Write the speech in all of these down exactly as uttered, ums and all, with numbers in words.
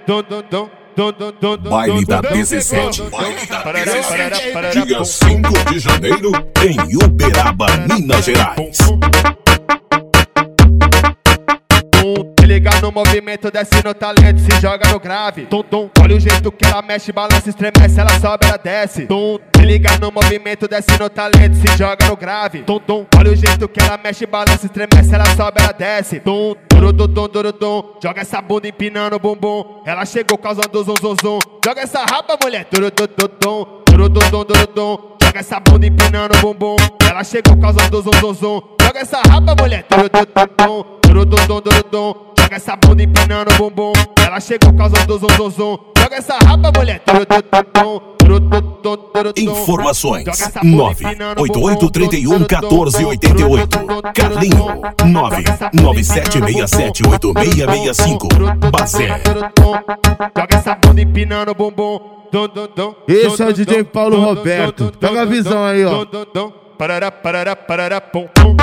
Baile da dezessete. Baile da dezessete. Dia cinco de janeiro, em Uberaba, Minas Gerais. Se liga no movimento, desce no talento, se joga no grave. Tum, tum. Olha o jeito que ela mexe, balança, estremece, ela sobe, ela desce. Tum. Se liga no movimento, desce no talento, se joga no grave. Tum, tum. Olha o jeito que ela mexe, balança, estremece, ela sobe, ela desce. Tum, turudum, turudum. Joga essa bunda empinando o bumbum. Ela chegou causando zum, zum, zum. Joga essa raba, mulher. Turudum, turudum, turudum. Joga essa bunda empinando o bumbum. Ela chegou causando zum, zum, zum. Joga essa raba, mulher. Turudum, turudum, turudum. Joga essa bunda empinando o bumbum. Ela chegou causando zum, zum, zum. Joga essa raba, mulher. Informações nove oito oito três um um quatro oito oito. Carlinho nove nove sete seis sete oito seis seis cinco. Bazé. Joga essa bunda empinando o bumbum. Esse é o D J Paulo Roberto. Pega a visão aí, ó. Parará, parará, parará, pum, pum.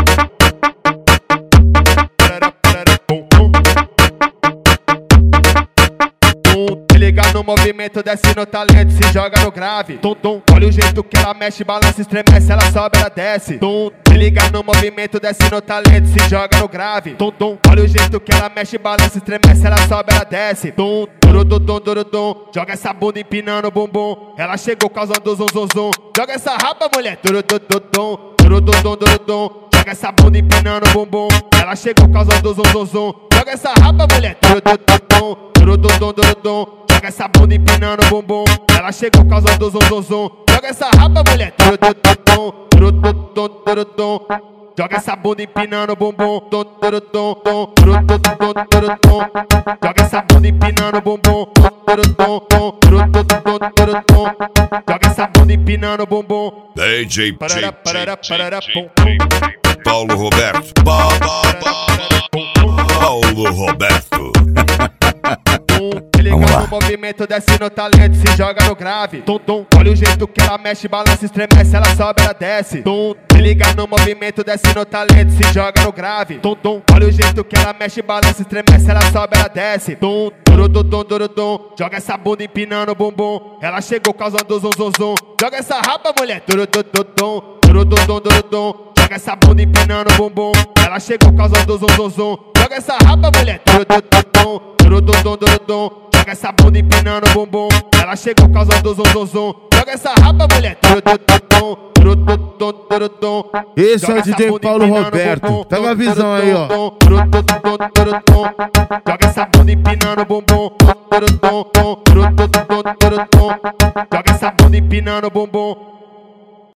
Liga no movimento, desce no talento, se joga no grave. Tum, tum. Olha o jeito que ela mexe, balança, estremece, ela sobe, ela desce. Tum. Se liga no movimento, desce no talento, se joga no grave. Tum, tum. Olha o jeito que ela mexe, balança, estremece, ela sobe, ela desce. Tum, turudum, turudum. Joga essa bunda empinando o bumbum. Ela chegou causando zum, zum, zum. Joga essa raba, mulher. Turudum, turudum, turudum. Joga essa bunda empinando o bumbum. Ela chegou causando zum, zum, zum. Joga essa raba, mulher. Turudum, turudum, turudum. Joga essa bunda empinando o bumbum. Ela chegou causando zum, zum, zum. Joga essa raba, mulher. Turudum, turudum, turudum. Joga essa bunda empinando o bumbum. Turudum, turudum, turudum. Joga essa bunda empinando o bumbum. Turudum, turudum, turudum. Joga essa bunda empinando o bumbum. D J Parará, parará, parará, pum, Paulo Roberto. Paulo Roberto. Se liga no movimento, desce no talento, se joga no grave. Tum, tum. Olha o jeito que ela mexe, balança, estremece, ela sobe, ela desce. Tum. Se liga no movimento, desce no talento, se joga no grave. Tum, tum. Olha o jeito que ela mexe, balança, estremece, ela sobe, ela desce. Tum, turudum, turudum. Joga essa bunda empinando o bumbum. Ela chegou causando zum, zum, zum. Joga essa raba, mulher. Turudum, turudum, turudum. Joga essa bunda empinando o bumbum. Ela chegou causando zum, zum, zum. Joga essa raba, mulher. Turudum, turudum, turudum. Joga essa bunda empinando o bumbum. Ela chegou causando zum, zum, zum. Joga essa raba, mulher. Turudum, turudum, turudum. Esse é o D J Paulo Roberto. Pega a visão aí, ó. Joga essa bunda empinando o bumbum. Joga essa bunda empinando o bumbum.